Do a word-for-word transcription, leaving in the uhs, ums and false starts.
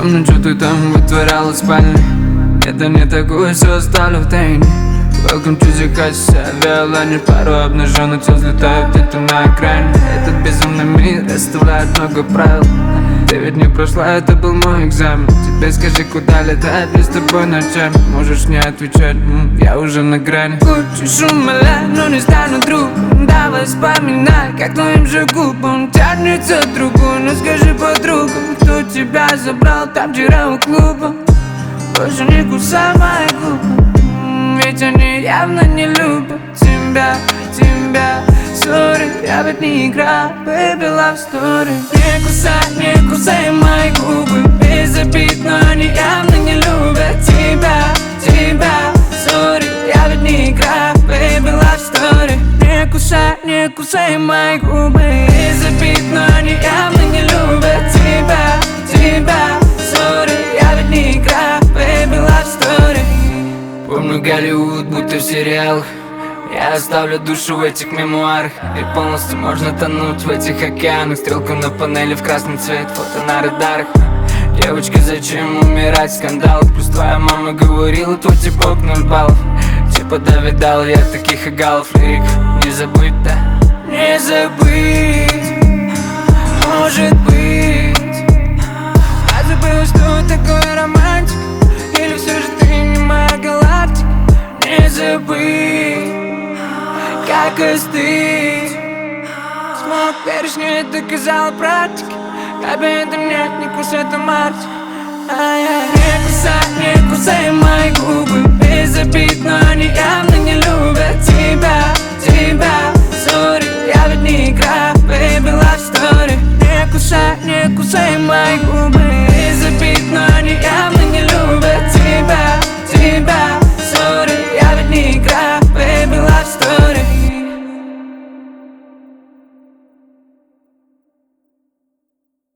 помню, что ты там вытворяла в спальне. Это не такое, все оставлю в тайне. Welcome to the house, авиалайнер. Пару обнаженных тел взлетают где-то на экране. Этот безумный мир оставляет много правил. Ты ведь не прошла, это был мой экзамен. Теперь скажи, куда летать, без тобой ночами. Можешь не отвечать, м, я уже на грани. Хочешь умолять, но не стану другом. Давай вспоминай, как твоим же губам тянется другой. Но скажи подругам, кто тебя забрал там вчера у клуба. Больше не кусай мои губы, ведь они явно не любят тебя, тебя. Sorry, я ведь не играю, baby love story. Не кусай, не кусай мои губы, без обид, но они явно не любят тебя, тебя. Sorry, я ведь не играю, baby love story. Не кусай, не кусай мои губы, без обид, но они явно не любят тебя, тебя. Sorry, я ведь не играю, baby love story. Помню Голливуд, будто в сериалах. Я оставлю душу в этих мемуарах. И полностью можно тонуть в этих океанах. Стрелку на панели в красный цвет, фото на радарах. Девочка, зачем умирать в скандалах? Плюс твоя мама говорила, твой типок ноль баллов. Типа да, видал я таких игалов. Лирик, не забыть, да? Не забыть, может быть. Я забыла, что такое романтик. Или все же ты не моя галактика? Не забыть, как остыть. Смог перешней, доказала практика. Обиды нет, не кусай это мартик. Не кусай, не кусай мои губы, без обид, но они явно не любят тебя, тебя. Sorry, я ведь не играю, baby love story. Не кусай, не кусай мои губы.